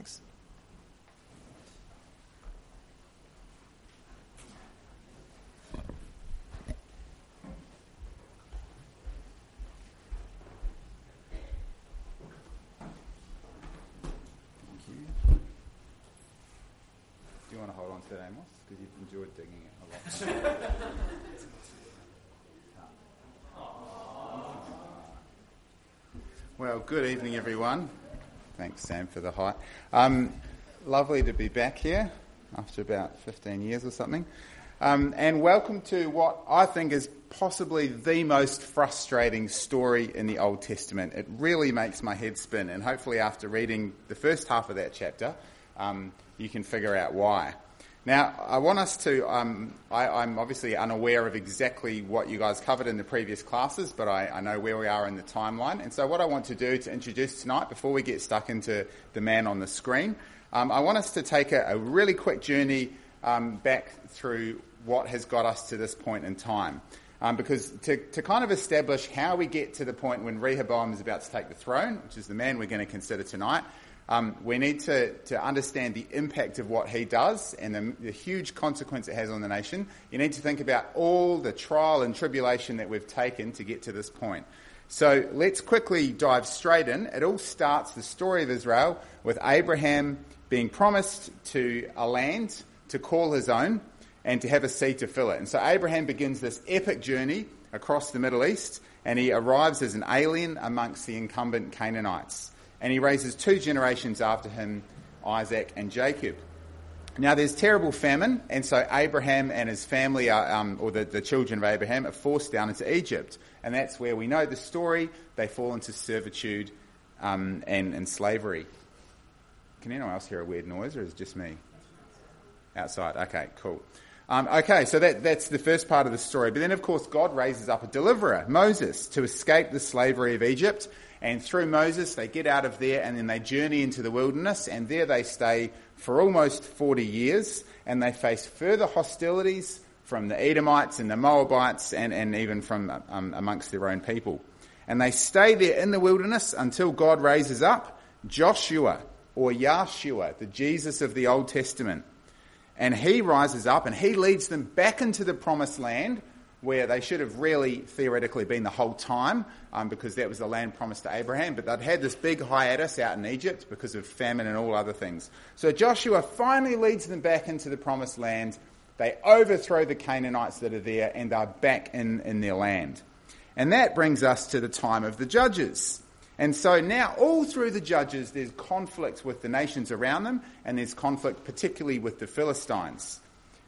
Thanks. Do you want to hold on to that, Amos? Because you've enjoyed digging it a lot. Well, good evening, everyone. Thanks, Sam, for the hi. Lovely to be back here after about 15 years or something. And welcome to what I think is possibly the most frustrating story in the Old Testament. It really makes my head spin, and hopefully after reading the first half of that chapter, you can figure out why. Now, I want us to, I'm obviously unaware of exactly what you guys covered in the previous classes, but I know where we are in the timeline. And so what I want to do to introduce tonight, before we get stuck into the man on the screen, I want us to take a really quick journey back through what has got us to this point in time. Because to kind of establish how we get to the point when Rehoboam is about to take the throne, which is the man we're going to consider tonight, we need to understand the impact of what he does and the huge consequence it has on the nation. You need to think about all the trial and tribulation that we've taken to get to this point. So let's quickly dive straight in. It all starts, the story of Israel, with Abraham being promised to a land to call his own and to have a seed to fill it. And so Abraham begins this epic journey across the Middle East, and he arrives as an alien amongst the incumbent Canaanites. And he raises 2 generations after him, Isaac and Jacob. Now there's terrible famine, and so Abraham and his family, or the children of Abraham, are forced down into Egypt. And that's where we know the story. They fall into servitude and slavery. Can anyone else hear a weird noise, or is it just me? Outside. Okay, cool. Okay, so that's the first part of the story. But then, of course, God raises up a deliverer, Moses, to escape the slavery of Egypt. And through Moses, they get out of there and then they journey into the wilderness. And there they stay for almost 40 years. And they face further hostilities from the Edomites and the Moabites and even from amongst their own people. And they stay there in the wilderness until God raises up Joshua, or Yahshua, the Jesus of the Old Testament. And he rises up and he leads them back into the promised land, where they should have really theoretically been the whole time, because that was the land promised to Abraham. But they'd had this big hiatus out in Egypt because of famine and all other things. So Joshua finally leads them back into the promised land. They overthrow the Canaanites that are there, and they're back in their land. And that brings us to the time of the Judges. And so now all through the Judges, there's conflict with the nations around them, and there's conflict particularly with the Philistines.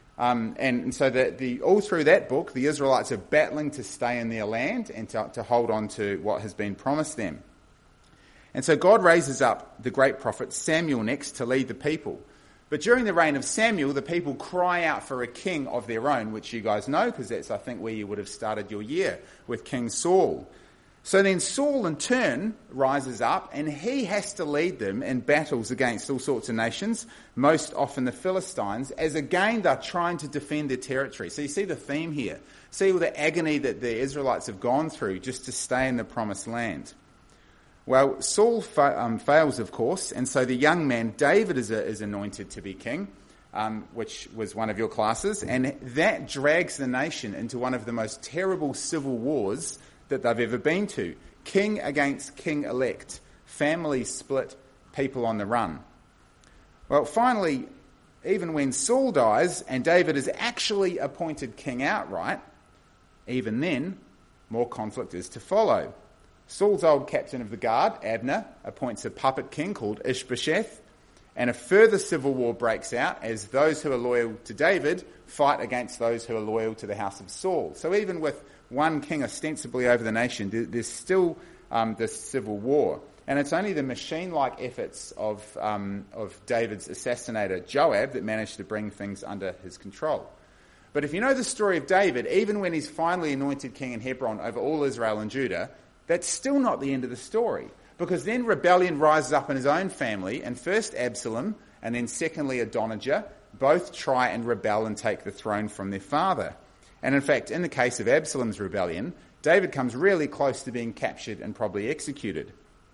And so all through that book, the Israelites are battling to stay in their land and to hold on to what has been promised them. And so God raises up the great prophet Samuel next to lead the people. But during the reign of Samuel, the people cry out for a king of their own, which you guys know, because that's, I think, where you would have started your year, with King Saul. So then Saul in turn rises up, and he has to lead them in battles against all sorts of nations, most often the Philistines, as again they're trying to defend their territory. So you see the theme here. See all the agony that the Israelites have gone through just to stay in the promised land. Well, Saul fails, of course, and so the young man David is anointed to be king, which was one of your classes, and that drags the nation into one of the most terrible civil wars that they've ever been to. King against king-elect, families split, people on the run. Well, finally, even when Saul dies and David is actually appointed king outright, even then, more conflict is to follow. Saul's old captain of the guard, Abner, appoints a puppet king called Ishbosheth, and a further civil war breaks out as those who are loyal to David fight against those who are loyal to the house of Saul. So even with one king ostensibly over the nation, there's still this civil war. And it's only the machine-like efforts of David's assassinator, Joab, that managed to bring things under his control. But if you know the story of David, even when he's finally anointed king in Hebron over all Israel and Judah, that's still not the end of the story. Because then rebellion rises up in his own family, and first Absalom, and then secondly Adonijah, both try and rebel and take the throne from their father. And in fact, in the case of Absalom's rebellion, David comes really close to being captured and probably executed.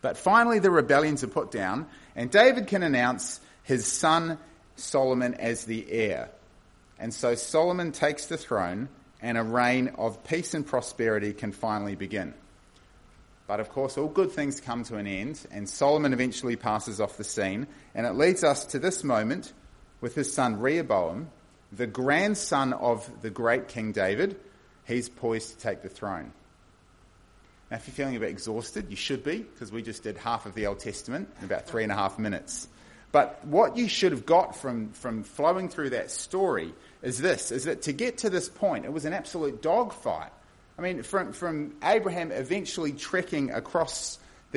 But finally the rebellions are put down, and David can announce his son Solomon as the heir. And so Solomon takes the throne, and a reign of peace and prosperity can finally begin. But of course, all good things come to an end, and Solomon eventually passes off the scene, and it leads us to this moment with his son Rehoboam, the grandson of the great King David. He's poised to take the throne. Now, if you're feeling a bit exhausted, you should be, because we just did half of the Old Testament in about 3.5 minutes. But what you should have got from flowing through that story is that to get to this point, it was an absolute dogfight. I mean, from Abraham eventually trekking across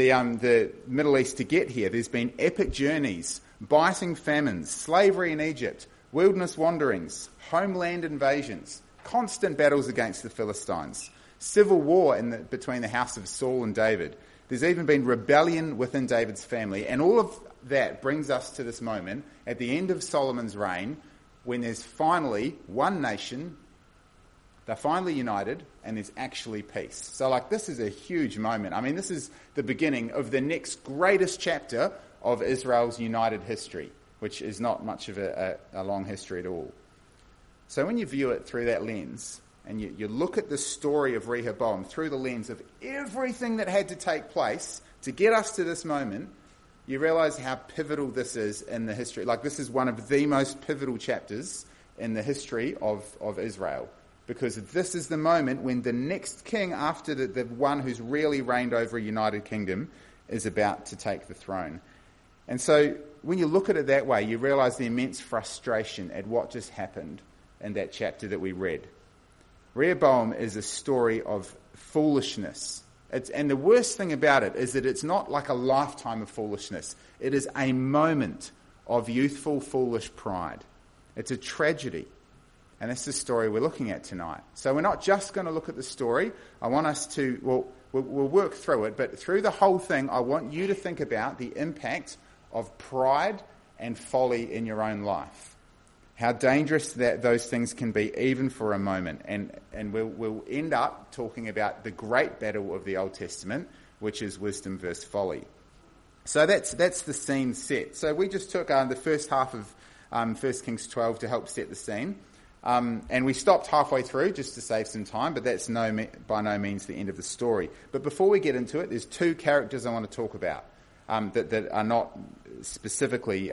the Middle East to get here, there's been epic journeys, biting famines, slavery in Egypt, wilderness wanderings, homeland invasions, constant battles against the Philistines, civil war between the house of Saul and David. There's even been rebellion within David's family, and all of that brings us to this moment at the end of Solomon's reign, when there's finally one nation, they're finally united, and there's actually peace. So, this is a huge moment. I mean, this is the beginning of the next greatest chapter of Israel's united history, which is not much of a long history at all. So when you view it through that lens, and you look at the story of Rehoboam through the lens of everything that had to take place to get us to this moment, you realise how pivotal this is in the history. This is one of the most pivotal chapters in the history of Israel, because this is the moment when the next king, after the one who's really reigned over a united kingdom, is about to take the throne. And so when you look at it that way, you realise the immense frustration at what just happened in that chapter that we read. Rehoboam is a story of foolishness. And the worst thing about it is that it's not like a lifetime of foolishness. It is a moment of youthful, foolish pride. It's a tragedy. And that's the story we're looking at tonight. So we're not just going to look at the story. I want us to, we'll work through it, but through the whole thing, I want you to think about the impact of pride and folly in your own life. How dangerous that those things can be, even for a moment. And we'll end up talking about the great battle of the Old Testament, which is wisdom versus folly. So that's the scene set. So we just took the first half of 1 Kings 12 to help set the scene. And we stopped halfway through just to save some time, but that's by no means the end of the story. But before we get into it, there's two characters I want to talk about that are not specifically...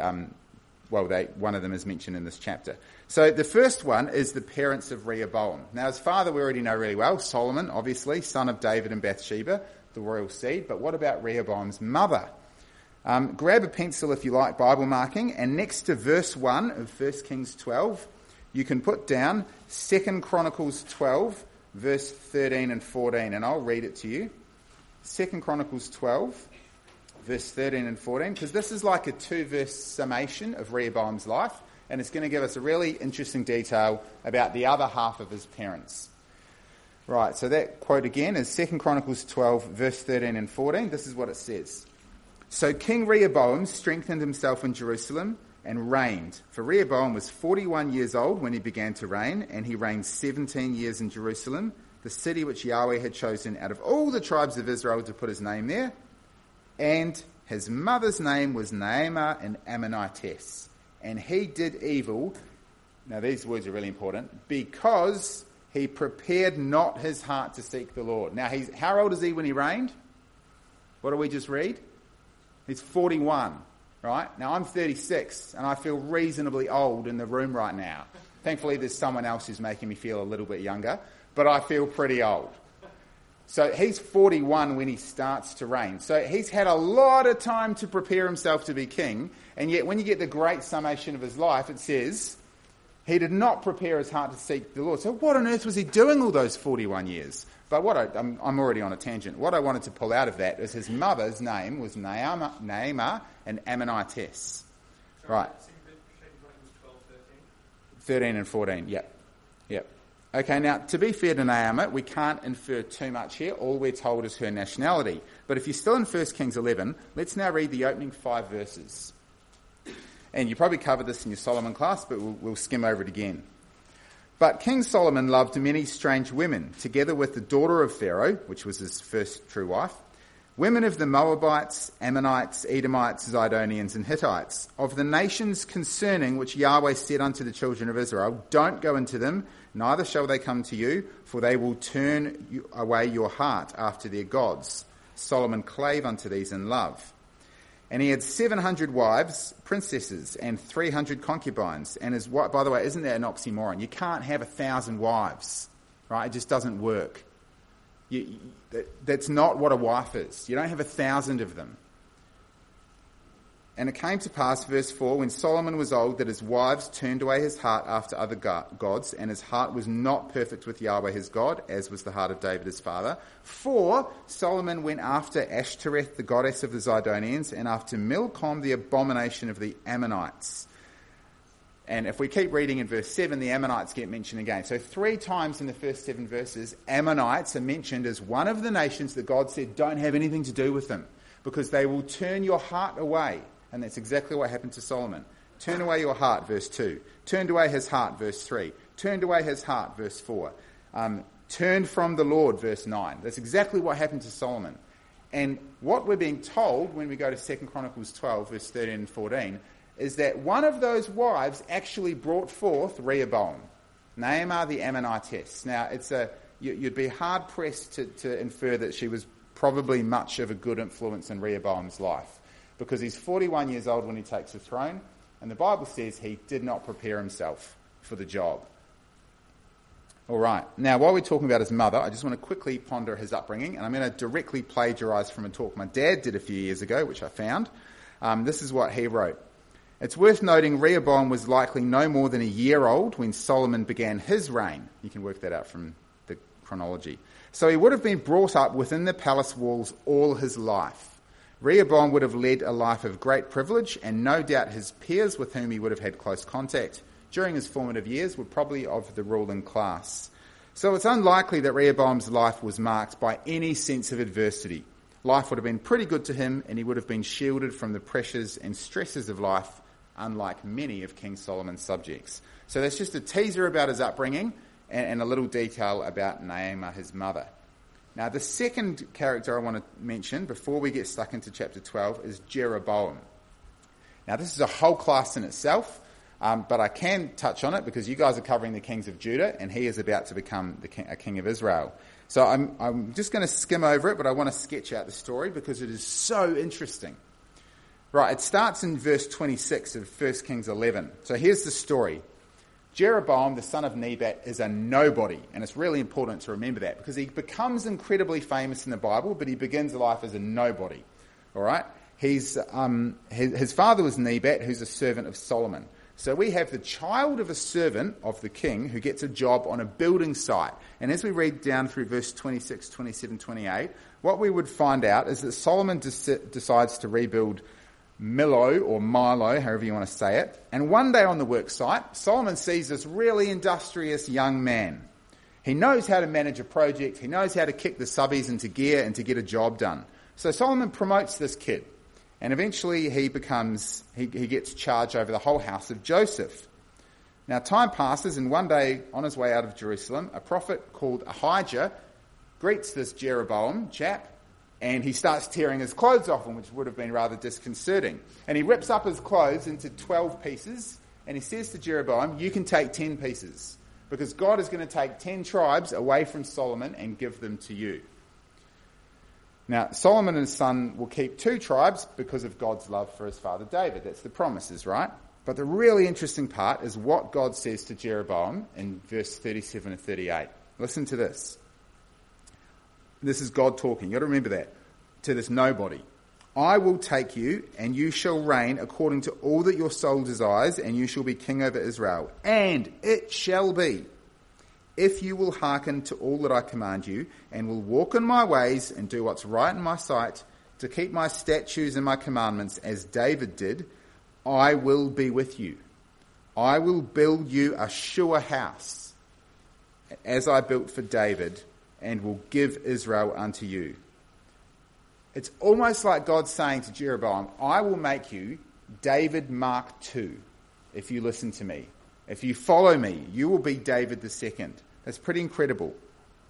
one of them is mentioned in this chapter. So the first one is the parents of Rehoboam. Now, his father we already know really well, Solomon, obviously, son of David and Bathsheba, the royal seed. But what about Rehoboam's mother? Grab a pencil if you like Bible marking, and next to verse 1 of 1 Kings 12, you can put down 2 Chronicles 12, verse 13 and 14, and I'll read it to you. 2 Chronicles 12, verse 13 and 14, because this is like a 2-verse summation of Rehoboam's life, and it's going to give us a really interesting detail about the other half of his parents. Right, so that quote again is 2 Chronicles 12, verse 13 and 14. This is what it says. So King Rehoboam strengthened himself in Jerusalem and reigned. For Rehoboam was 41 years old when he began to reign, and he reigned 17 years in Jerusalem, the city which Yahweh had chosen out of all the tribes of Israel to put his name there. And his mother's name was Naamah, an Ammonitess. And he did evil, now these words are really important, because he prepared not his heart to seek the Lord. Now, how old is he when he reigned? What do we just read? He's 41, right? Now, I'm 36, and I feel reasonably old in the room right now. Thankfully, there's someone else who's making me feel a little bit younger, but I feel pretty old. So he's 41 when he starts to reign. So he's had a lot of time to prepare himself to be king. And yet when you get the great summation of his life, it says he did not prepare his heart to seek the Lord. So what on earth was he doing all those 41 years? But I'm already on a tangent. What I wanted to pull out of that is his mother's name was Naamah, an Ammonitess. Right. 13 and 14, yep. Okay, now, to be fair to Naamah, we can't infer too much here. All we're told is her nationality. But if you're still in 1 Kings 11, let's now read the opening 5 verses. And you probably covered this in your Solomon class, but we'll skim over it again. But King Solomon loved many strange women, together with the daughter of Pharaoh, which was his first true wife, women of the Moabites, Ammonites, Edomites, Zidonians, and Hittites, of the nations concerning which Yahweh said unto the children of Israel, don't go into them, neither shall they come to you, for they will turn away your heart after their gods. Solomon clave unto these in love. And he had 700 wives, princesses, and 300 concubines. And his wife, by the way, isn't that an oxymoron? You can't have 1,000 wives, right? It just doesn't work. That's not what a wife is. You don't have 1,000 of them. And it came to pass, verse 4, when Solomon was old, that his wives turned away his heart after other gods, and his heart was not perfect with Yahweh his God, as was the heart of David his father. For Solomon went after Ashtoreth, the goddess of the Zidonians, and after Milcom, the abomination of the Ammonites. And if we keep reading in verse 7, the Ammonites get mentioned again. So 3 times in the first 7 verses, Ammonites are mentioned as one of the nations that God said don't have anything to do with them, because they will turn your heart away. And that's exactly what happened to Solomon. Turn away your heart, verse 2. Turned away his heart, verse 3. Turned away his heart, verse 4. Turned from the Lord, verse 9. That's exactly what happened to Solomon. And what we're being told when we go to 2 Chronicles 12, verse 13 and 14, is that one of those wives actually brought forth Rehoboam, Naamah the Ammonitess. Now, you'd be hard-pressed to infer that she was probably much of a good influence in Rehoboam's life, because he's 41 years old when he takes the throne, and the Bible says he did not prepare himself for the job. All right, now while we're talking about his mother, I just want to quickly ponder his upbringing, and I'm going to directly plagiarise from a talk my dad did a few years ago, which I found. This is what he wrote. It's worth noting Rehoboam was likely no more than a year old when Solomon began his reign. You can work that out from the chronology. So he would have been brought up within the palace walls all his life. Rehoboam would have led a life of great privilege, and no doubt his peers with whom he would have had close contact during his formative years were probably of the ruling class. So it's unlikely that Rehoboam's life was marked by any sense of adversity. Life would have been pretty good to him, and he would have been shielded from the pressures and stresses of life, unlike many of King Solomon's subjects. So that's just a teaser about his upbringing and a little detail about Naamah, his mother. Now, the second character I want to mention before we get stuck into chapter 12 is Jeroboam. Now, this is a whole class in itself, but I can touch on it because you guys are covering the kings of Judah, and he is about to become a king of Israel. So I'm just going to skim over it, but I want to sketch out the story because it is so interesting. Right, it starts in verse 26 of 1 Kings 11. So here's the story. Jeroboam, the son of Nebat, is a nobody, and it's really important to remember that because he becomes incredibly famous in the Bible, but he begins life as a nobody. All right, his father was Nebat, who's a servant of Solomon. So we have the child of a servant of the king who gets a job on a building site. And as we read down through verse 26, 27, 28, what we would find out is that Solomon decides to rebuild Millo, or Milo, however you want to say it. And one day on the work site, Solomon sees this really industrious young man. He knows how to manage a project. He knows how to kick the subbies into gear and to get a job done. So Solomon promotes this kid. And eventually he gets charge over the whole house of Joseph. Now time passes, and one day on his way out of Jerusalem, a prophet called Ahijah greets this Jeroboam chap, and he starts tearing his clothes off him, which would have been rather disconcerting. And he rips up his clothes into 12 pieces, and he says to Jeroboam, you can take 10 pieces, because God is going to take 10 tribes away from Solomon and give them to you. Now, Solomon and his son will keep 2 tribes because of God's love for his father David. That's the promises, right? But the really interesting part is what God says to Jeroboam in verse 37 and 38. Listen to this. This is God talking. You've got to remember that. To this nobody. I will take you, and you shall reign according to all that your soul desires, and you shall be king over Israel. And it shall be, if you will hearken to all that I command you, and will walk in my ways, and do what's right in my sight, to keep my statutes and my commandments, as David did, I will be with you. I will build you a sure house, as I built for David, and will give Israel unto you. It's almost like God saying to Jeroboam, I will make you David Mark II if you listen to me. If you follow me, you will be David II. That's pretty incredible.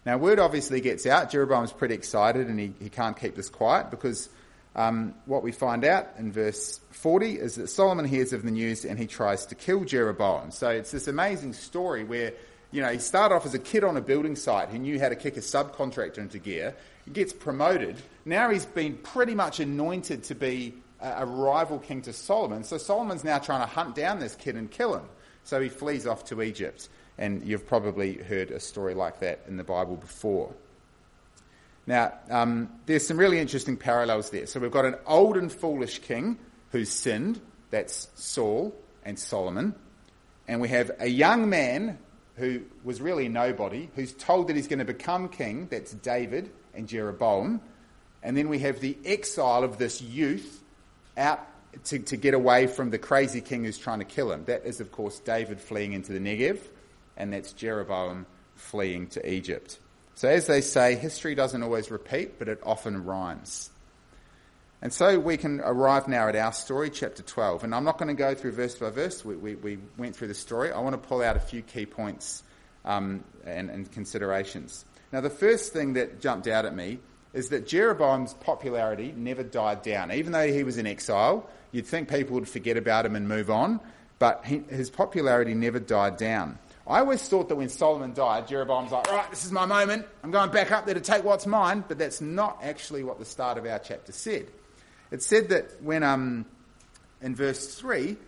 Now, word obviously gets out. Jeroboam's pretty excited, and he can't keep this quiet, because what we find out in verse 40 is that Solomon hears of the news and he tries to kill Jeroboam. So it's this amazing story where, he started off as a kid on a building site. He knew how to kick a subcontractor into gear. He gets promoted. Now he's been pretty much anointed to be a rival king to Solomon. So Solomon's now trying to hunt down this kid and kill him. So he flees off to Egypt. And you've probably heard a story like that in the Bible before. Now, there's some really interesting parallels there. So we've got an old and foolish king who's sinned. That's Saul and Solomon. And we have a young man who was really nobody, who's told that he's going to become king. That's David and Jeroboam. And then we have the exile of this youth out to get away from the crazy king who's trying to kill him. That is, of course, David fleeing into the Negev, and that's Jeroboam fleeing to Egypt. So as they say, history doesn't always repeat, but it often rhymes. And so we can arrive now at our story, chapter 12. And I'm not going to go through verse by verse. We went through the story. I want to pull out a few key points and considerations. Now, the first thing that jumped out at me is that Jeroboam's popularity never died down. Even though he was in exile, you'd think people would forget about him and move on, but his popularity never died down. I always thought that when Solomon died, Jeroboam's like, right, this is my moment. I'm going back up there to take what's mine. But that's not actually what the start of our chapter said. It said that when, in verse 2,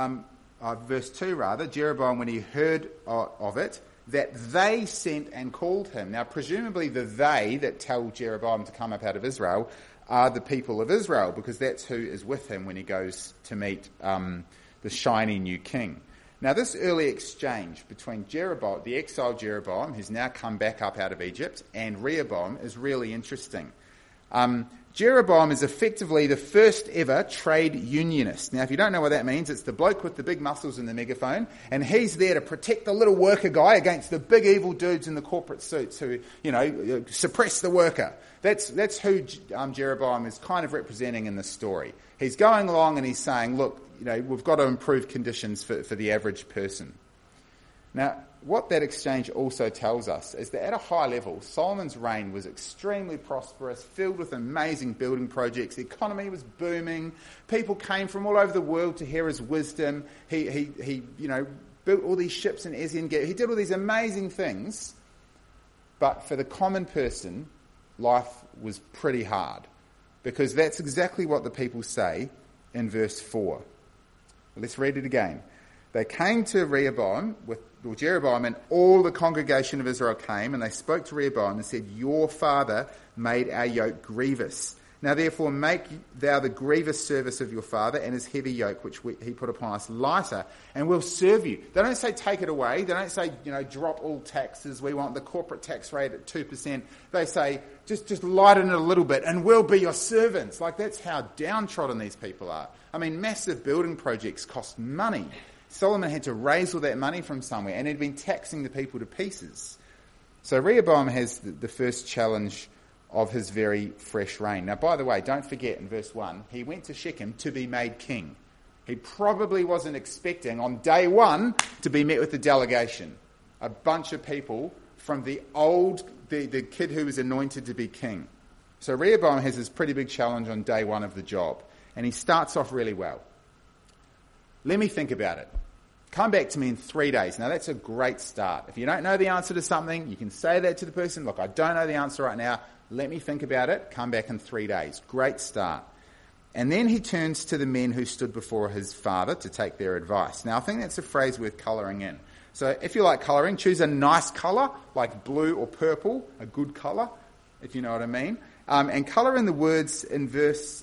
Jeroboam, when he heard of it, that they sent and called him. Now, presumably the they that tell Jeroboam to come up out of Israel are the people of Israel, because that's who is with him when he goes to meet the shiny new king. Now, this early exchange between Jeroboam, the exiled Jeroboam, who's now come back up out of Egypt, and Rehoboam is really interesting. Jeroboam is effectively the first ever trade unionist. Now, if you don't know what that means, it's the bloke with the big muscles and the megaphone, and he's there to protect the little worker guy against the big evil dudes in the corporate suits who, suppress the worker. That's who Jeroboam is kind of representing in this story. He's going along and he's saying, look, we've got to improve conditions for the average person. Now, what that exchange also tells us is that at a high level, Solomon's reign was extremely prosperous, filled with amazing building projects. The economy was booming. People came from all over the world to hear his wisdom. He built all these ships in Ezion Gate. He did all these amazing things. But for the common person, life was pretty hard, because that's exactly what the people say in verse 4. Let's read it again. They came to Jeroboam, and all the congregation of Israel came, and they spoke to Rehoboam and said, your father made our yoke grievous. Now therefore make thou the grievous service of your father and his heavy yoke which he put upon us lighter, and we'll serve you. They don't say take it away. They don't say, drop all taxes. We want the corporate tax rate at 2%. They say, just lighten it a little bit and we'll be your servants. Like, that's how downtrodden these people are. I mean, massive building projects cost money. Solomon had to raise all that money from somewhere, and he'd been taxing the people to pieces. So Rehoboam has the first challenge of his very fresh reign. Now, by the way, don't forget in verse 1, he went to Shechem to be made king. He probably wasn't expecting on day one to be met with a delegation, a bunch of people from the kid who was anointed to be king. So Rehoboam has this pretty big challenge on day one of the job, and he starts off really well. Let me think about it. Come back to me in 3 days. Now, that's a great start. If you don't know the answer to something, you can say that to the person. Look, I don't know the answer right now. Let me think about it. Come back in 3 days. Great start. And then he turns to the men who stood before his father to take their advice. Now, I think that's a phrase worth colouring in. So if you like colouring, choose a nice colour, like blue or purple, a good colour, if you know what I mean. And colour in the words in verse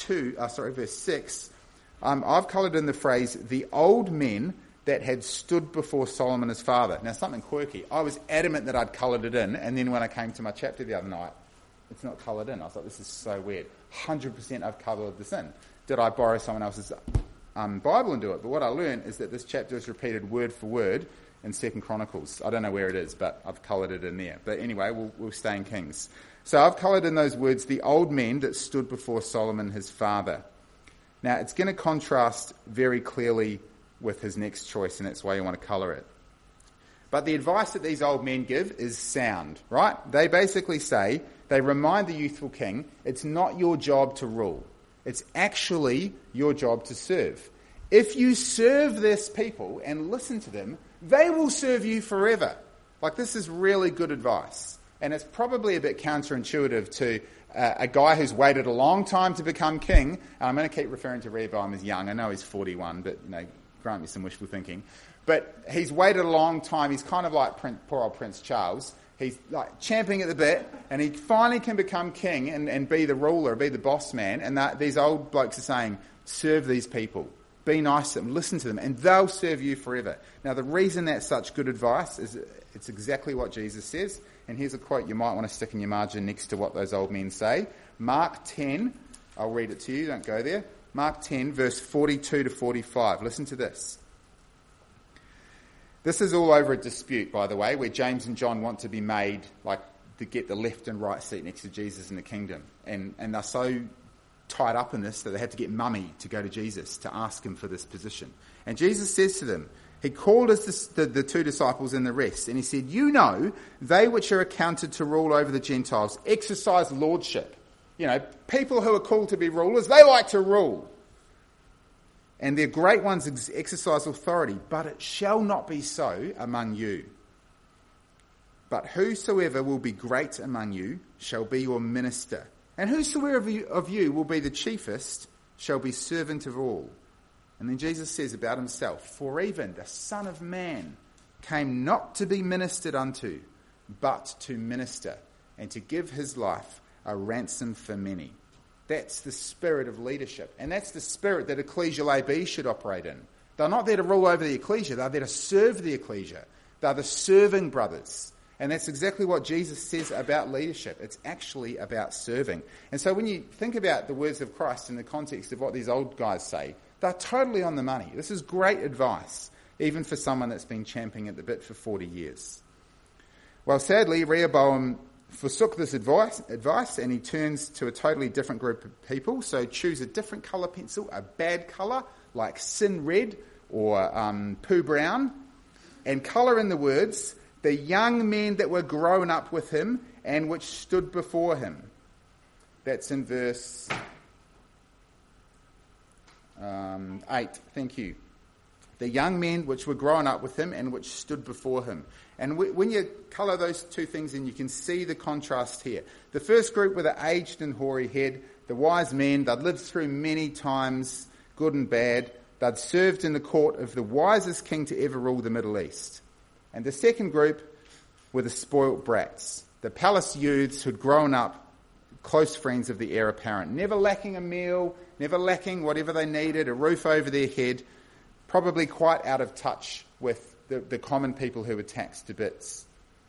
6. I've coloured in the phrase, the old men that had stood before Solomon his father. Now, something quirky. I was adamant that I'd coloured it in, and then when I came to my chapter the other night, it's not coloured in. I was like, this is so weird. 100% I've coloured this in. Did I borrow someone else's Bible and do it? But what I learned is that this chapter is repeated word for word in 2 Chronicles. I don't know where it is, but I've coloured it in there. But anyway, we'll stay in Kings. So I've coloured in those words, the old men that stood before Solomon his father. Now, it's going to contrast very clearly with his next choice, and that's why you want to colour it. But the advice that these old men give is sound, right? They basically say, they remind the youthful king, it's not your job to rule. It's actually your job to serve. If you serve this people and listen to them, they will serve you forever. Like, this is really good advice. And it's probably a bit counterintuitive to a guy who's waited a long time to become king. And I'm going to keep referring to Rehoboam as young. I know he's 41, but grant me some wishful thinking. But he's waited a long time. He's kind of like poor old Prince Charles. He's like champing at the bit, and he finally can become king and be the ruler, be the boss man. And these old blokes are saying, serve these people. Be nice to them, listen to them, and they'll serve you forever. Now, the reason that's such good advice is it's exactly what Jesus says. And here's a quote you might want to stick in your margin next to what those old men say. Mark 10, I'll read it to you, don't go there. Mark 10, verse 42 to 45. Listen to this. This is all over a dispute, by the way, where James and John want to be made, like, to get the left and right seat next to Jesus in the kingdom. And they're so tied up in this that they had to get mummy to go to Jesus to ask him for this position. And Jesus says to them, he called the two disciples and the rest, and he said, you know, they which are accounted to rule over the Gentiles exercise lordship. People who are called to be rulers, they like to rule. And their great ones exercise authority, but it shall not be so among you. But whosoever will be great among you shall be your minister. And whosoever of you will be the chiefest shall be servant of all. And then Jesus says about himself, for even the Son of Man came not to be ministered unto, but to minister, and to give his life a ransom for many. That's the spirit of leadership. And that's the spirit that Ecclesial AB should operate in. They're not there to rule over the ecclesia. They're there to serve the ecclesia. They're the serving brothers. And that's exactly what Jesus says about leadership. It's actually about serving. And so when you think about the words of Christ in the context of what these old guys say, they're totally on the money. This is great advice, even for someone that's been champing at the bit for 40 years. Well, sadly, Rehoboam forsook this advice and he turns to a totally different group of people. So choose a different colour pencil, a bad colour like sin red or poo brown, and colour in the words, the young men that were grown up with him and which stood before him. That's in verse 8. Thank you. The young men which were grown up with him and which stood before him. And when you colour those two things in, you can see the contrast here. The first group were the aged and hoary head, the wise men. They'd lived through many times, good and bad. They'd served in the court of the wisest king to ever rule the Middle East. And the second group were the spoilt brats, the palace youths who'd grown up close friends of the heir apparent, never lacking a meal, never lacking whatever they needed, a roof over their head, probably quite out of touch with the common people who were taxed to bits.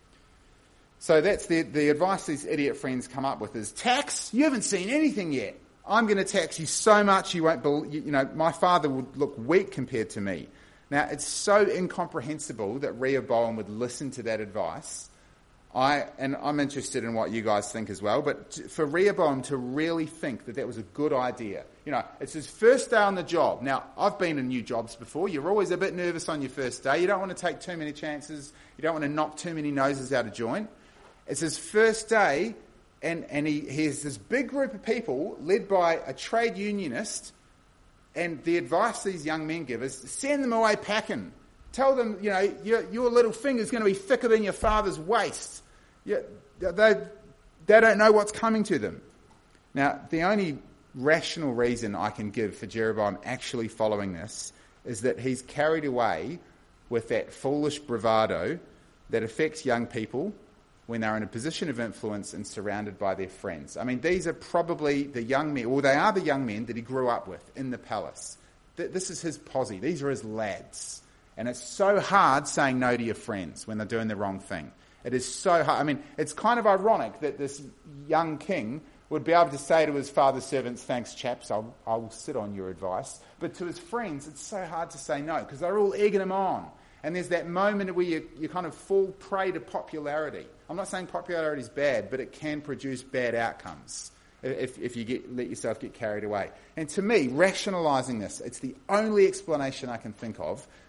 So that's the advice these idiot friends come up with is, tax? You haven't seen anything yet. I'm going to tax you so much you won't believe, my father would look weak compared to me. Now, it's so incomprehensible that Rehoboam would listen to that advice. I'm interested in what you guys think as well, but for Rehoboam to really think that was a good idea. It's his first day on the job. Now, I've been in new jobs before. You're always a bit nervous on your first day. You don't want to take too many chances. You don't want to knock too many noses out of joint. It's his first day, and he has this big group of people led by a trade unionist, and the advice these young men give is send them away packing. Tell them, your little finger's going to be thicker than your father's waist. They don't know what's coming to them. Now, the only rational reason I can give for Jeroboam actually following this is that he's carried away with that foolish bravado that affects young people when they're in a position of influence and surrounded by their friends. I mean, these are probably the young men, or they are the young men that he grew up with in the palace. This is his posse. These are his lads. And it's so hard saying no to your friends when they're doing the wrong thing. It is so hard. I mean, it's kind of ironic that this young king would be able to say to his father's servants, thanks, chaps, I will sit on your advice. But to his friends, it's so hard to say no because they're all egging him on. And there's that moment where you kind of fall prey to popularity. I'm not saying popularity is bad, but it can produce bad outcomes if you let yourself get carried away. And to me, rationalising this, it's the only explanation I can think of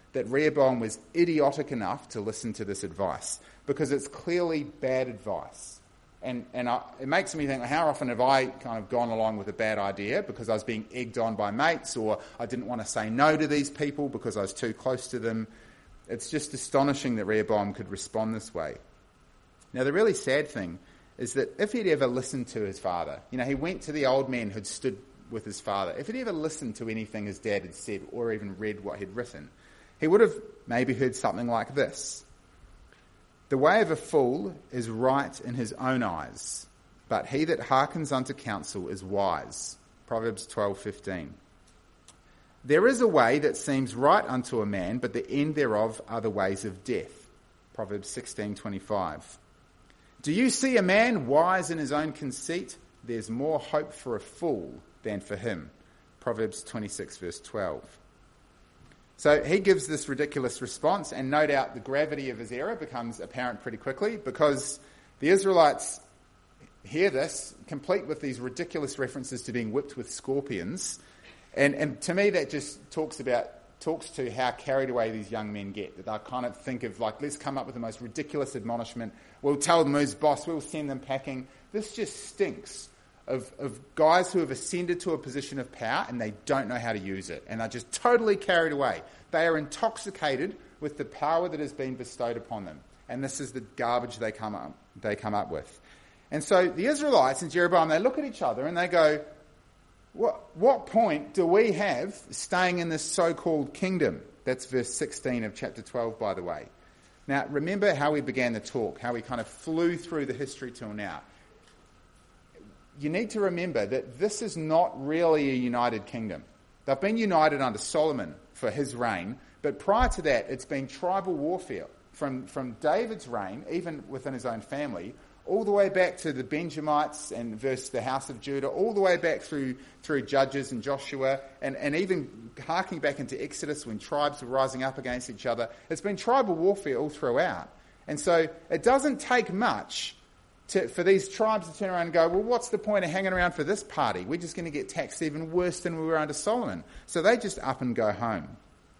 that Rehoboam was idiotic enough to listen to this advice, because it's clearly bad advice. And it makes me think, how often have I kind of gone along with a bad idea because I was being egged on by mates, or I didn't want to say no to these people because I was too close to them. It's just astonishing that Rehoboam could respond this way. Now, the really sad thing is that if he'd ever listened to his father, he went to the old men who'd stood with his father. If he'd ever listened to anything his dad had said or even read what he'd written, he would have maybe heard something like this: "The way of a fool is right in his own eyes, but he that hearkens unto counsel is wise." Proverbs 12:15. "There is a way that seems right unto a man, but the end thereof are the ways of death." Proverbs 16:25. "Do you see a man wise in his own conceit? There's more hope for a fool than for him." Proverbs 26:12. So he gives this ridiculous response, and no doubt the gravity of his error becomes apparent pretty quickly, because the Israelites hear this, complete with these ridiculous references to being whipped with scorpions. And to me, that just talks to how carried away these young men get. That they kind of think of, like, let's come up with the most ridiculous admonishment. We'll tell them who's boss. We'll send them packing. This just stinks of guys who have ascended to a position of power and they don't know how to use it. And they're just totally carried away. They are intoxicated with the power that has been bestowed upon them. And this is the garbage they come up with. And so the Israelites and Jeroboam, they look at each other and they go, what point do we have staying in this so-called kingdom? That's verse 16 of chapter 12, by the way. Now, remember how we began the talk, how we kind of flew through the history till now. You need to remember that this is not really a united kingdom. They've been united under Solomon for his reign, but prior to that, it's been tribal warfare from David's reign, even within his own family, all the way back to the Benjamites and versus the house of Judah, all the way back through Judges and Joshua, and even harking back into Exodus when tribes were rising up against each other. It's been tribal warfare all throughout. And so it doesn't take much for these tribes to turn around and go, well, what's the point of hanging around for this party? We're just going to get taxed even worse than we were under Solomon. So they just up and go home.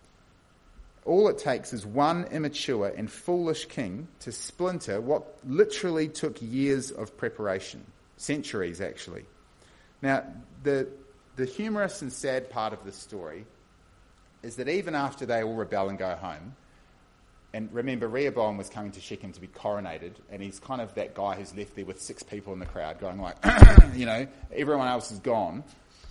All it takes is one immature and foolish king to splinter what literally took years of preparation, centuries actually. Now, the humorous and sad part of this story is that even after they all rebel and go home, and remember, Rehoboam was coming to Shechem to be coronated, and he's kind of that guy who's left there with 6 people in the crowd going like, everyone else is gone.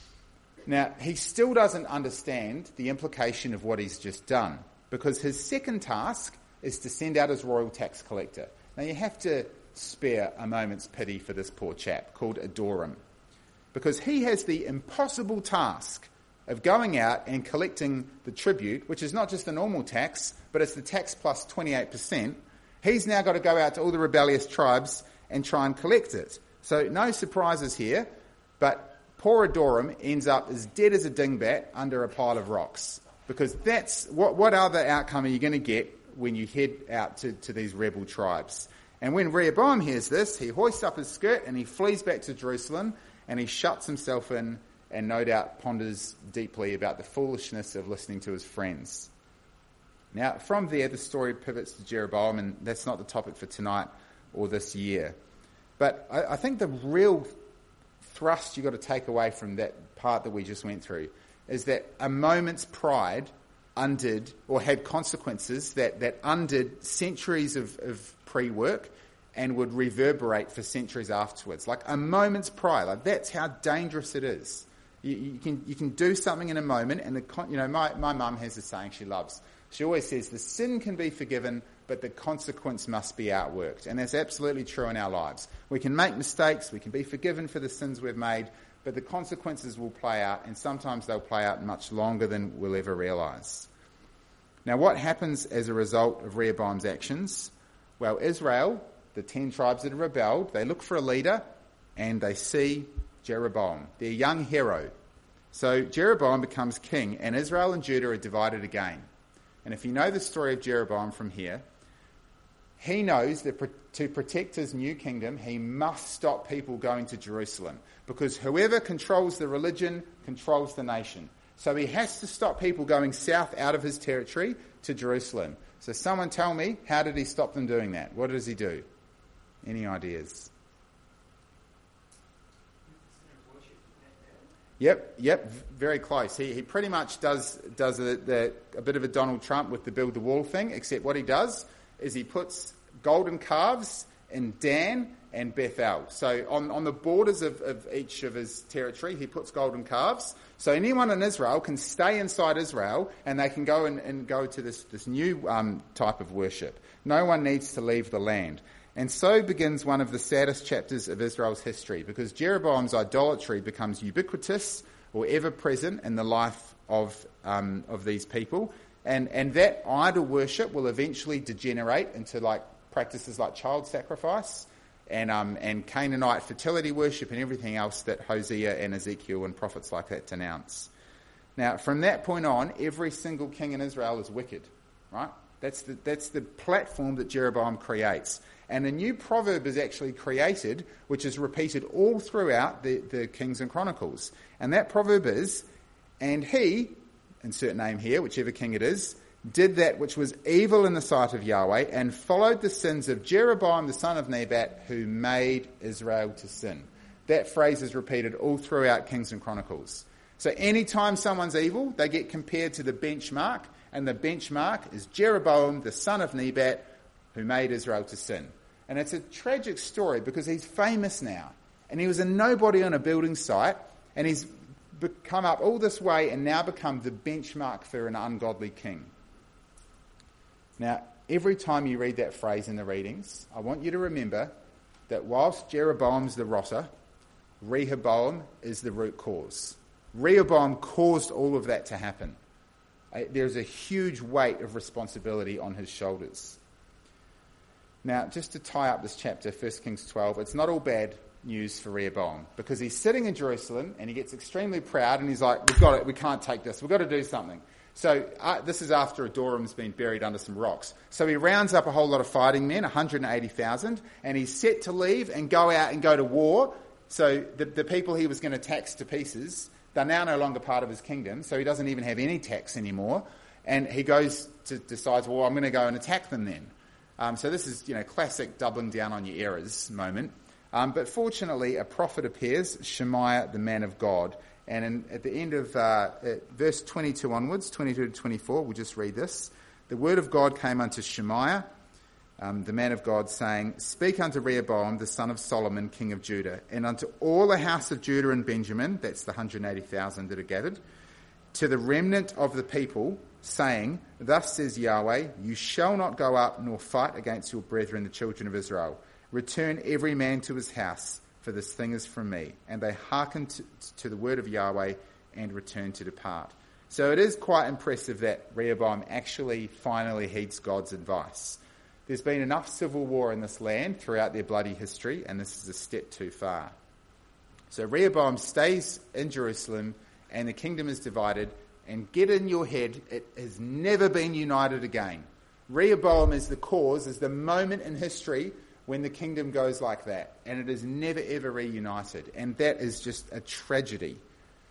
Now, he still doesn't understand the implication of what he's just done, because his second task is to send out his royal tax collector. Now, you have to spare a moment's pity for this poor chap called Adoram, because he has the impossible task of going out and collecting the tribute, which is not just a normal tax, but it's the tax plus 28%. He's now got to go out to all the rebellious tribes and try and collect it. So no surprises here, but poor Adoram ends up as dead as a dingbat under a pile of rocks, because that's what other outcome are you going to get when you head out to these rebel tribes? And when Rehoboam hears this, he hoists up his skirt and he flees back to Jerusalem and he shuts himself in and no doubt ponders deeply about the foolishness of listening to his friends. Now, from there, the story pivots to Jeroboam, and that's not the topic for tonight or this year. But I think the real thrust you've got to take away from that part that we just went through is that a moment's pride undid or had consequences that undid centuries of pre-work and would reverberate for centuries afterwards. Like a moment's pride, like that's how dangerous it is. You can do something in a moment, and my mum has a saying she loves. She always says the sin can be forgiven, but the consequence must be outworked, and that's absolutely true in our lives. We can make mistakes, we can be forgiven for the sins we've made, but the consequences will play out, and sometimes they'll play out much longer than we'll ever realise. Now, what happens as a result of Rehoboam's actions? Well, Israel, the 10 tribes that have rebelled, they look for a leader, and they see Jeroboam, their young hero. So Jeroboam becomes king, and Israel and Judah are divided again. And if you know the story of Jeroboam from here, he knows that to protect his new kingdom, he must stop people going to Jerusalem, because whoever controls the religion controls the nation. So he has to stop people going south out of his territory to Jerusalem. So someone tell me, how did he stop them doing that? What does he do? Any ideas? Yep, very close. He pretty much does a bit of a Donald Trump with the build the wall thing, except what he does is he puts golden calves in Dan and Bethel. So on the borders of each of his territory, he puts golden calves. So anyone in Israel can stay inside Israel and they can go and go to this new type of worship. No one needs to leave the land. And so begins one of the saddest chapters of Israel's history, because Jeroboam's idolatry becomes ubiquitous or ever-present in the life of these people. And that idol worship will eventually degenerate into practices like child sacrifice and Canaanite fertility worship and everything else that Hosea and Ezekiel and prophets like that denounce. Now, from that point on, every single king in Israel is wicked, right? That's the platform that Jeroboam creates. And a new proverb is actually created, which is repeated all throughout the Kings and Chronicles. And that proverb is, and he, insert name here, whichever king it is, did that which was evil in the sight of Yahweh and followed the sins of Jeroboam the son of Nebat, who made Israel to sin. That phrase is repeated all throughout Kings and Chronicles. So anytime someone's evil, they get compared to the benchmark, and the benchmark is Jeroboam the son of Nebat, who made Israel to sin. And it's a tragic story because he's famous now. And he was a nobody on a building site, and he's come up all this way and now become the benchmark for an ungodly king. Now, every time you read that phrase in the readings, I want you to remember that whilst Jeroboam's the rotter, Rehoboam is the root cause. Rehoboam caused all of that to happen. There's a huge weight of responsibility on his shoulders. Now, just to tie up this chapter, 1 Kings 12, it's not all bad news for Rehoboam, because he's sitting in Jerusalem and he gets extremely proud and he's like, we've got it, we can't take this, we've got to do something. So this is after Adoram's been buried under some rocks. So he rounds up a whole lot of fighting men, 180,000, and he's set to leave and go out and go to war. So the people he was going to tax to pieces, they're now no longer part of his kingdom, so he doesn't even have any tax anymore. And he decides, well, I'm going to go and attack them then. So this is, classic doubling down on your errors moment. But fortunately, a prophet appears, Shemaiah, the man of God. And at the end of verse 22 onwards, 22 to 24, we'll just read this. The word of God came unto Shemaiah, the man of God, saying, Speak unto Rehoboam, the son of Solomon, king of Judah, and unto all the house of Judah and Benjamin, that's the 180,000 that are gathered, to the remnant of the people, saying, Thus says Yahweh, you shall not go up nor fight against your brethren, the children of Israel. Return every man to his house, for this thing is from me. And they hearkened to the word of Yahweh and returned to depart. So it is quite impressive that Rehoboam actually finally heeds God's advice. There's been enough civil war in this land throughout their bloody history, and this is a step too far. So Rehoboam stays in Jerusalem, and the kingdom is divided. And get in your head, it has never been united again. Rehoboam is the cause, is the moment in history when the kingdom goes like that. And it is never, ever reunited. And that is just a tragedy.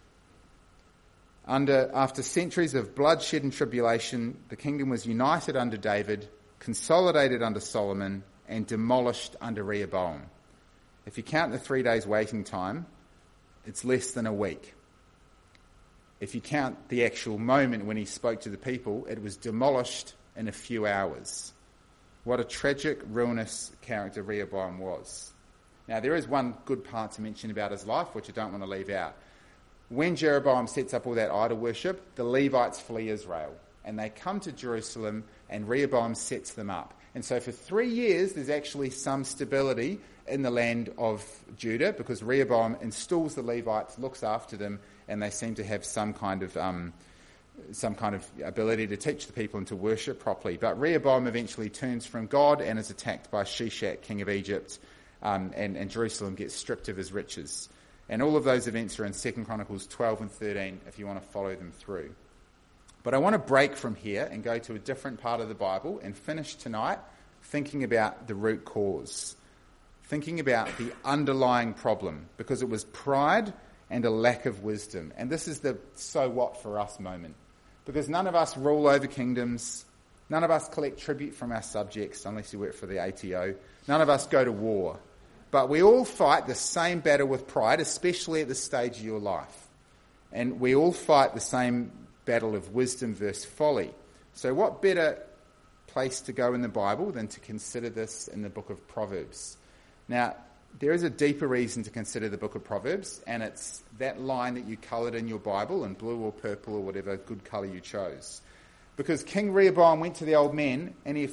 After centuries of bloodshed and tribulation, the kingdom was united under David, consolidated under Solomon, and demolished under Rehoboam. If you count the 3 days waiting time, it's less than a week. If you count the actual moment when he spoke to the people, it was demolished in a few hours. What a tragic, ruinous character Rehoboam was. Now, there is one good part to mention about his life, which I don't want to leave out. When Jeroboam sets up all that idol worship, the Levites flee Israel. And they come to Jerusalem, and Rehoboam sets them up. And so for 3 years, there's actually some stability in the land of Judah, because Rehoboam installs the Levites, looks after them, and they seem to have some kind of ability to teach the people and to worship properly. But Rehoboam eventually turns from God and is attacked by Shishak, king of Egypt, and Jerusalem gets stripped of his riches. And all of those events are in 2 Chronicles 12 and 13 if you want to follow them through. But I want to break from here and go to a different part of the Bible and finish tonight thinking about the root cause, thinking about the underlying problem, because it was pride and a lack of wisdom. And this is the so what for us moment. Because none of us rule over kingdoms, None of us collect tribute from our subjects unless you work for the ATO. None of us go to war. But we all fight the same battle with pride, especially at this stage of your life. And we all fight the same battle of wisdom versus folly. So what better place to go in the Bible than to consider this in the book of Proverbs? Now, there is a deeper reason to consider the book of Proverbs, and it's that line that you coloured in your Bible in blue or purple or whatever good colour you chose. Because King Rehoboam went to the old men and he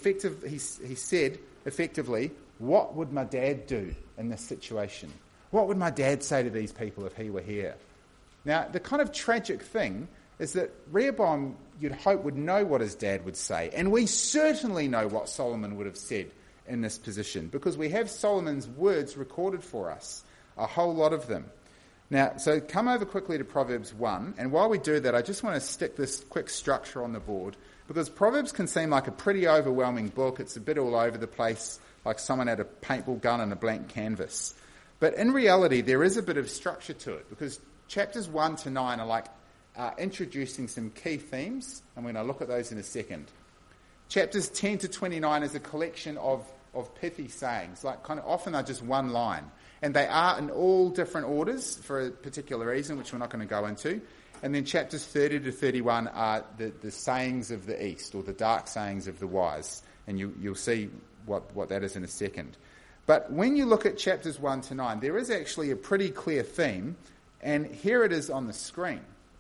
said, effectively, what would my dad do in this situation? What would my dad say to these people if he were here? Now, the kind of tragic thing is that Rehoboam, you'd hope, would know what his dad would say. And we certainly know what Solomon would have said in this position, because we have Solomon's words recorded for us, a whole lot of them. Now, so come over quickly to Proverbs 1, and while we do that, I just want to stick this quick structure on the board, because Proverbs can seem like a pretty overwhelming book. It's a bit all over the place, like someone had a paintball gun and a blank canvas. But in reality, there is a bit of structure to it, because chapters 1 to 9 are like introducing some key themes, and we're going to look at those in a second. Chapters 10 to 29 is a collection of pithy sayings, like kind of often they're just one line. And they are in all different orders for a particular reason, which we're not going to go into. And then chapters 30 to 31 are the sayings of the East, or the dark sayings of the wise. And you'll see what that is in a second. But when you look at chapters 1 to 9, there is actually a pretty clear theme. And here it is on the screen.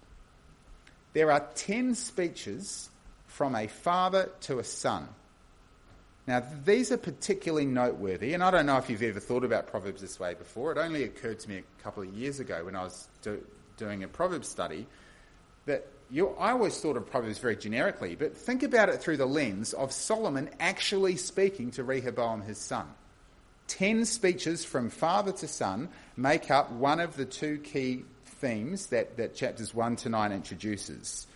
There are 10 speeches from a father to a son. Now, these are particularly noteworthy, and I don't know if you've ever thought about Proverbs this way before. It only occurred to me a couple of years ago when I was doing a Proverbs study that I always thought of Proverbs very generically, but think about it through the lens of Solomon actually speaking to Rehoboam, his son. 10 speeches from father to son make up one of the two key themes that chapters 1 to 9 introduces.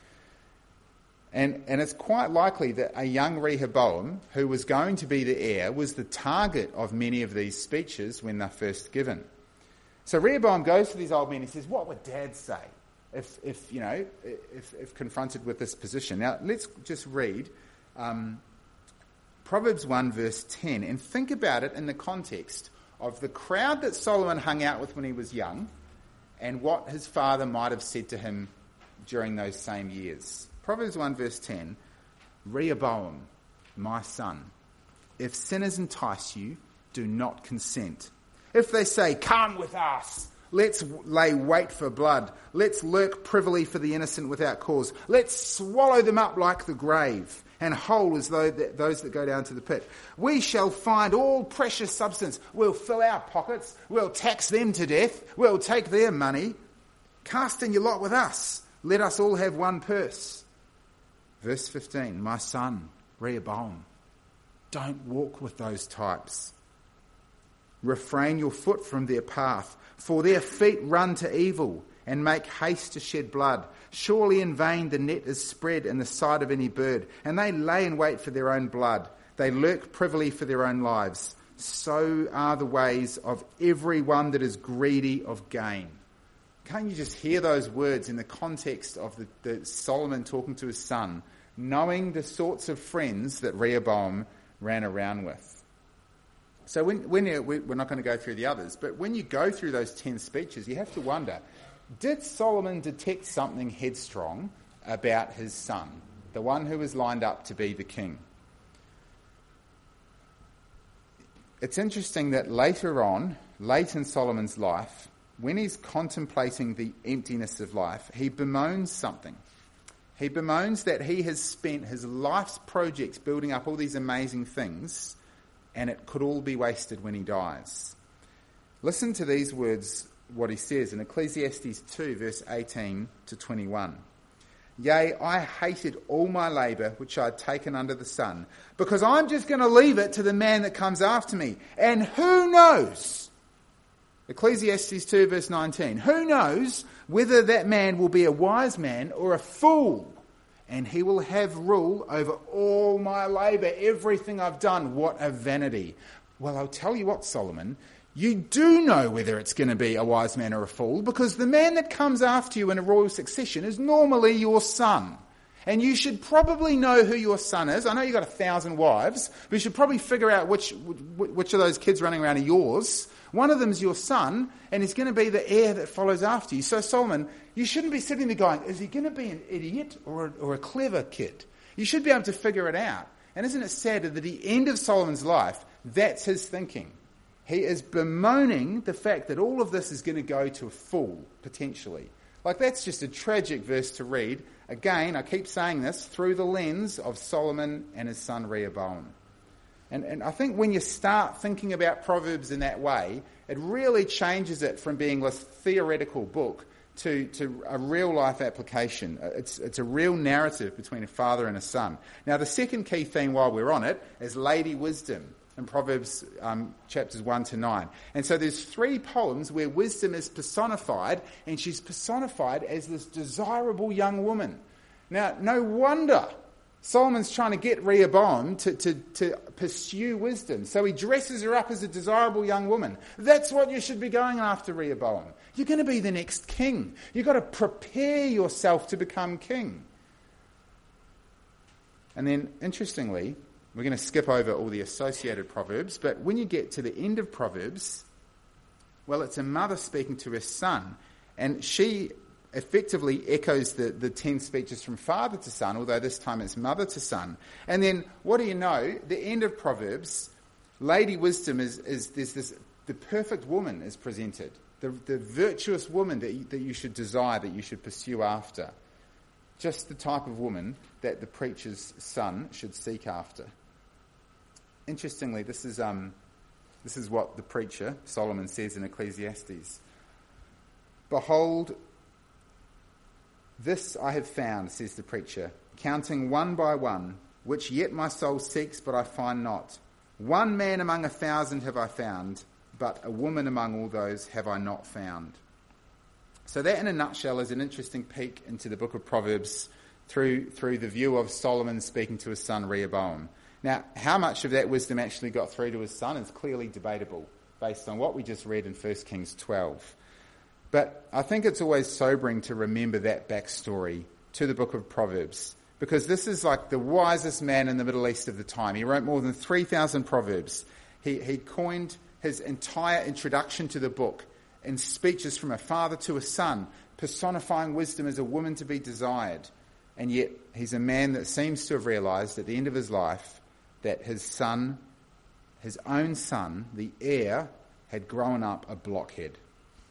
And it's quite likely that a young Rehoboam, who was going to be the heir, was the target of many of these speeches when they're first given. So Rehoboam goes to these old men and says, what would Dad say if confronted with this position? Now, let's just read Proverbs 1 verse 10 and think about it in the context of the crowd that Solomon hung out with when he was young and what his father might have said to him during those same years. Proverbs 1 verse 10, Rehoboam, my son, if sinners entice you, do not consent. If they say, come with us, let's lay wait for blood, let's lurk privily for the innocent without cause, let's swallow them up like the grave, and whole as though those that go down to the pit. We shall find all precious substance, we'll fill our pockets, we'll tax them to death, we'll take their money. Cast in your lot with us, let us all have one purse. Verse 15, my son, Rehoboam, don't walk with those types. Refrain your foot from their path, for their feet run to evil and make haste to shed blood. Surely in vain the net is spread in the sight of any bird, and they lay in wait for their own blood. They lurk privily for their own lives. So are the ways of everyone that is greedy of gain. Can't you just hear those words in the context of the Solomon talking to his son, knowing the sorts of friends that Rehoboam ran around with? So we're not going to go through the others, but when you go through those 10 speeches, you have to wonder, did Solomon detect something headstrong about his son, the one who was lined up to be the king? It's interesting that later on, late in Solomon's life, when he's contemplating the emptiness of life, he bemoans something. He bemoans that he has spent his life's projects building up all these amazing things, and it could all be wasted when he dies. Listen to these words, what he says in Ecclesiastes 2, verse 18 to 21. Yea, I hated all my labour which I had taken under the sun, because I'm just going to leave it to the man that comes after me. And who knows? Ecclesiastes 2 verse 19. Who knows whether that man will be a wise man or a fool? And he will have rule over all my labour, everything I've done. What a vanity. Well, I'll tell you what, Solomon, you do know whether it's going to be a wise man or a fool, because the man that comes after you in a royal succession is normally your son. And you should probably know who your son is. I know you've got 1,000 wives, but you should probably figure out which of those kids running around are yours. One of them's your son, and he's going to be the heir that follows after you. So Solomon, you shouldn't be sitting there going, is he going to be an idiot or a clever kid? You should be able to figure it out. And isn't it sad that at the end of Solomon's life, that's his thinking? He is bemoaning the fact that all of this is going to go to a fool, potentially. Like, that's just a tragic verse to read. Again, I keep saying this, through the lens of Solomon and his son Rehoboam. And I think when you start thinking about Proverbs in that way, it really changes it from being this theoretical book to a real-life application. It's a real narrative between a father and a son. Now, the second key theme while we're on it is Lady Wisdom in Proverbs chapters 1 to 9. And so there's 3 poems where wisdom is personified, and she's personified as this desirable young woman. Now, no wonder Solomon's trying to get Rehoboam to pursue wisdom. So he dresses her up as a desirable young woman. That's what you should be going after, Rehoboam. You're going to be the next king. You've got to prepare yourself to become king. And then, interestingly, we're going to skip over all the associated Proverbs, but when you get to the end of Proverbs, well, it's a mother speaking to her son, and she effectively echoes the 10 speeches from father to son, although this time it's mother to son. And then, what do you know? The end of Proverbs, Lady Wisdom the perfect woman is presented, the virtuous woman that you should desire, that you should pursue after. Just the type of woman that the preacher's son should seek after. Interestingly, this is what the preacher, Solomon, says in Ecclesiastes. Behold, this I have found, says the preacher, counting one by one, which yet my soul seeks, but I find not. One man among 1,000 have I found, but a woman among all those have I not found. So that, in a nutshell, is an interesting peek into the book of Proverbs through the view of Solomon speaking to his son Rehoboam. Now, how much of that wisdom actually got through to his son is clearly debatable, based on what we just read in 1 Kings 12. But I think it's always sobering to remember that backstory to the book of Proverbs, because this is like the wisest man in the Middle East of the time. He wrote more than 3,000 Proverbs. He coined his entire introduction to the book in speeches from a father to a son, personifying wisdom as a woman to be desired. And yet he's a man that seems to have realised at the end of his life that his son, his own son, the heir, had grown up a blockhead.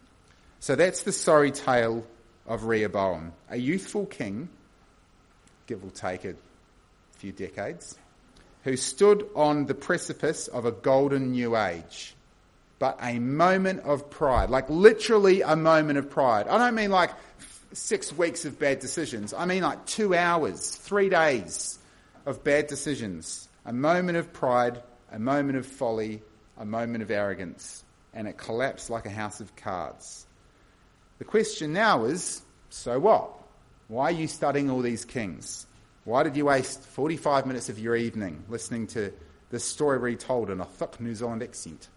So that's the sorry tale of Rehoboam, a youthful king, give or take a few decades, who stood on the precipice of a golden new age. But a moment of pride, like literally a moment of pride. I don't mean like 6 weeks of bad decisions. I mean like 2 hours, 3 days of bad decisions. A moment of pride, a moment of folly, a moment of arrogance. And it collapsed like a house of cards. The question now is, so what? Why are you studying all these kings? Why did you waste 45 minutes of your evening listening to this story retold in a thick New Zealand accent?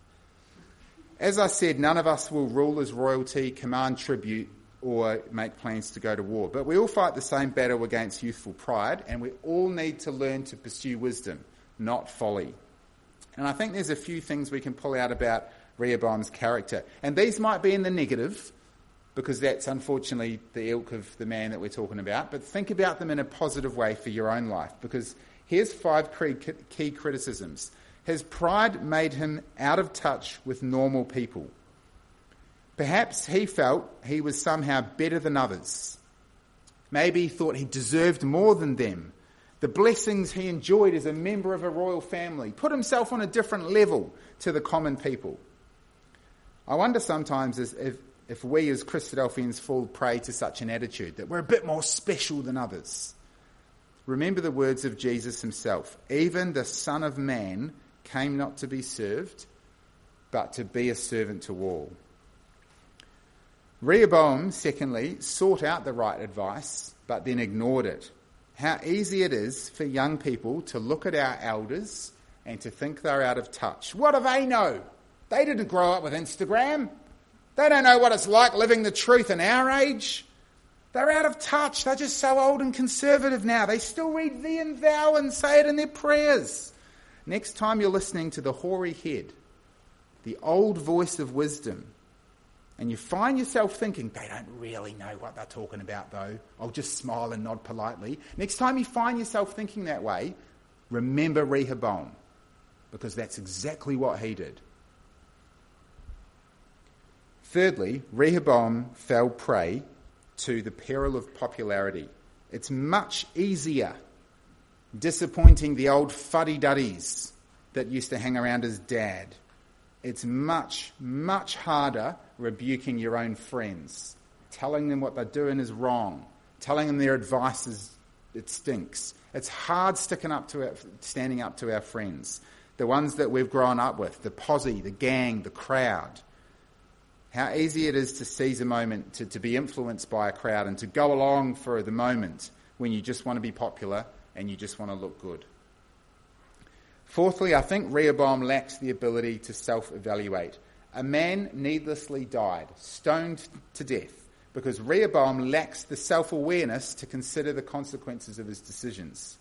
As I said, none of us will rule as royalty, command tribute, or make plans to go to war. But we all fight the same battle against youthful pride, and we all need to learn to pursue wisdom, not folly. And I think there's a few things we can pull out about Rehoboam's character. And these might be in the negative, because that's unfortunately the ilk of the man that we're talking about. But think about them in a positive way for your own life, because here's 5 key criticisms. His pride made him out of touch with normal people. Perhaps he felt he was somehow better than others. Maybe he thought he deserved more than them. The blessings he enjoyed as a member of a royal family put himself on a different level to the common people. I wonder sometimes if we as Christadelphians fall prey to such an attitude, that we're a bit more special than others. Remember the words of Jesus himself. Even the Son of Man came not to be served, but to be a servant to all. Rehoboam, secondly, sought out the right advice, but then ignored it. How easy it is for young people to look at our elders and to think they're out of touch. What do they know? They didn't grow up with Instagram. They don't know what it's like living the truth in our age. They're out of touch. They're just so old and conservative now. They still read thee and thou and say it in their prayers. Next time you're listening to the hoary head, the old voice of wisdom, and you find yourself thinking, they don't really know what they're talking about though, I'll just smile and nod politely. Next time you find yourself thinking that way, remember Rehoboam, because that's exactly what he did. Thirdly, Rehoboam fell prey to the peril of popularity. It's much easier disappointing the old fuddy-duddies that used to hang around his dad. It's much, much harder rebuking your own friends, telling them what they're doing is wrong, telling them their advice it stinks. It's hard standing up to our friends, the ones that we've grown up with, the posse, the gang, the crowd. How easy it is to seize a moment, to be influenced by a crowd and to go along for the moment when you just want to be popular and you just want to look good. Fourthly, I think Rehoboam lacks the ability to self-evaluate. A man needlessly died, stoned to death, because Rehoboam lacks the self-awareness to consider the consequences of his decisions.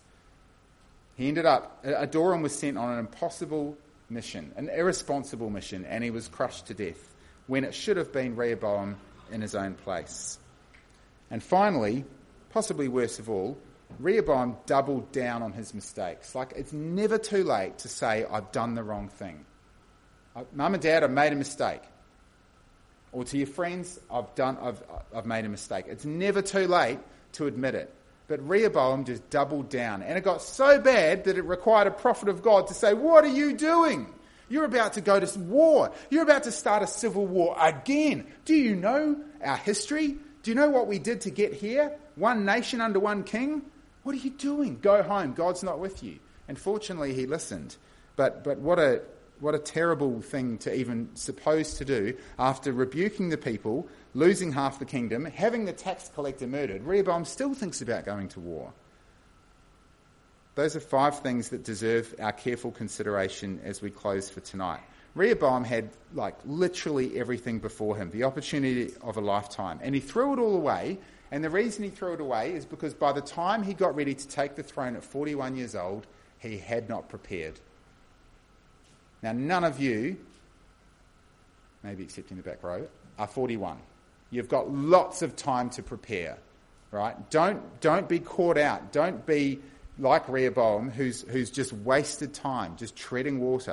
Adoram was sent on an impossible mission, an irresponsible mission, and he was crushed to death, when it should have been Rehoboam in his own place. And finally, possibly worst of all, Rehoboam doubled down on his mistakes. Like, it's never too late to say, I've done the wrong thing. Mum and Dad, I've made a mistake. Or to your friends, I've made a mistake. It's never too late to admit it. But Rehoboam just doubled down. And it got so bad that it required a prophet of God to say, what are you doing? You're about to go to war. You're about to start a civil war again. Do you know our history? Do you know what we did to get here? One nation under one king? What are you doing? Go home. God's not with you. And fortunately, he listened. But what a terrible thing to even suppose to do after rebuking the people, losing half the kingdom, having the tax collector murdered. Rehoboam still thinks about going to war. Those are 5 things that deserve our careful consideration as we close for tonight. Rehoboam had literally everything before him, the opportunity of a lifetime, and he threw it all away. And the reason he threw it away is because by the time he got ready to take the throne at 41 years old, he had not prepared. Now, none of you, maybe except in the back row, are 41. You've got lots of time to prepare, right? Don't be caught out. Don't be like Rehoboam, who's just wasted time, just treading water.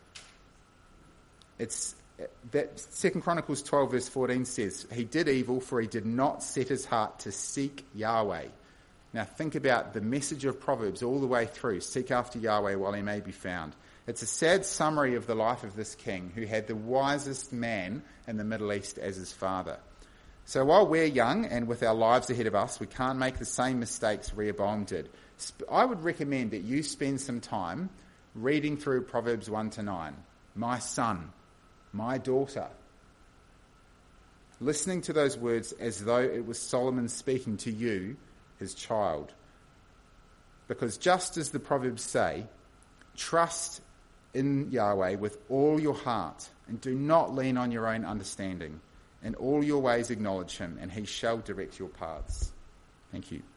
It's that 2 Chronicles 12 verse 14 says, he did evil for he did not set his heart to seek Yahweh. Now think about the message of Proverbs all the way through. Seek after Yahweh while he may be found. It's a sad summary of the life of this king who had the wisest man in the Middle East as his father. So while we're young and with our lives ahead of us, we can't make the same mistakes Rehoboam did. I would recommend that you spend some time reading through Proverbs 1-9. My son, my daughter. Listening to those words as though it was Solomon speaking to you, his child. Because just as the Proverbs say, trust in Yahweh with all your heart and do not lean on your own understanding. In all your ways acknowledge him and he shall direct your paths. Thank you.